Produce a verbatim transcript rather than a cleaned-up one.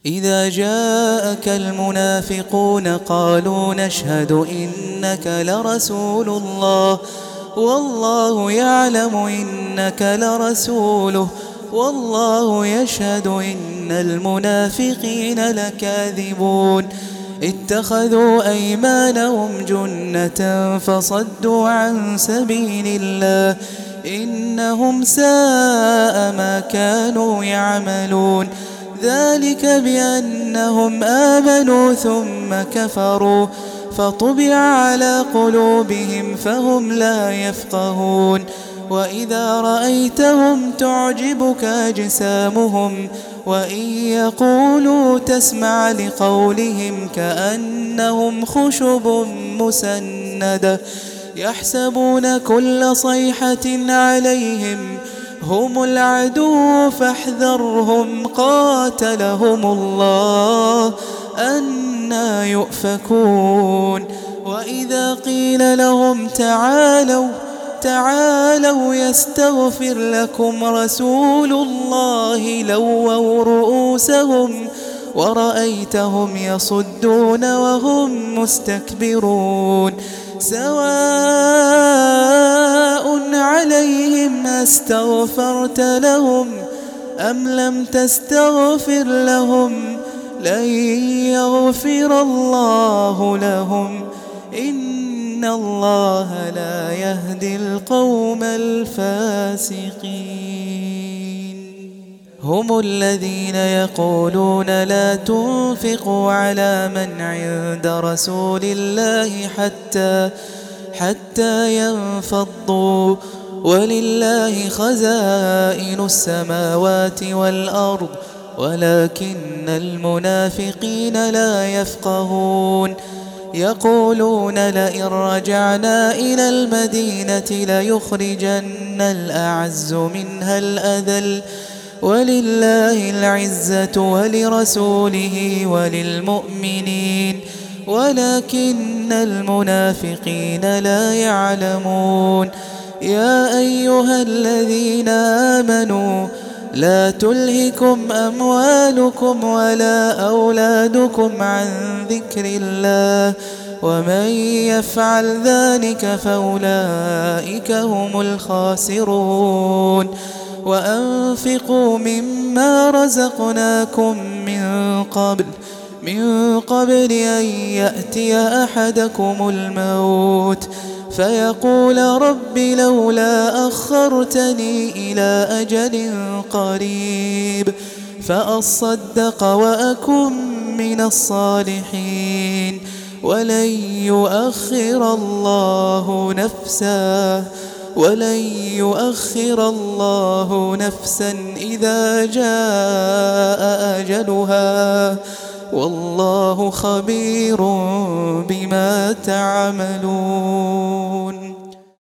إذا جاءك المنافقون قالوا نشهد إنك لرسول الله والله يعلم إنك لرسوله والله يشهد إن المنافقين لكاذبون اتخذوا أيمانهم جنة فصدوا عن سبيل الله إنهم ساء ما كانوا يعملون ذلك بأنهم آمنوا ثم كفروا فطبع على قلوبهم فهم لا يفقهون وإذا رأيتهم تعجبك أجسامهم وإن يقولوا تسمع لقولهم كأنهم خشب مسندة يحسبون كل صيحة عليهم هم العدو فاحذرهم قاتلهم الله أنى يؤفكون وإذا قيل لهم تعالوا تعالوا يستغفر لكم رسول الله لووا رؤوسهم ورأيتهم يصدون وهم مستكبرون سواء عليهم أستغفرت لهم أم لم تستغفر لهم لن يغفر الله لهم إن الله لا يهدي القوم الفاسقين هم الذين يقولون لا تنفقوا على من عند رسول الله حتى حتى ينفضوا ولله خزائن السماوات والأرض ولكن المنافقين لا يفقهون يقولون لئن رجعنا إلى المدينة ليخرجن الأعز منها الأذل ولله العزة ولرسوله وللمؤمنين ولكن المنافقين لا يعلمون يا أيها الذين آمنوا لا تلهكم أموالكم ولا أولادكم عن ذكر الله ومن يفعل ذلك فأولئك هم الخاسرون وأنفقوا مما رزقناكم من قبل من قبل أن يأتي أحدكم الموت فيقول رب لولا أخرتني إلى أجل قريب فأصدق وأكن من الصالحين ولن يؤخر الله نفسا ولن يؤخر الله نفسا إذا جاء أجلها والله خبير بما تعملون.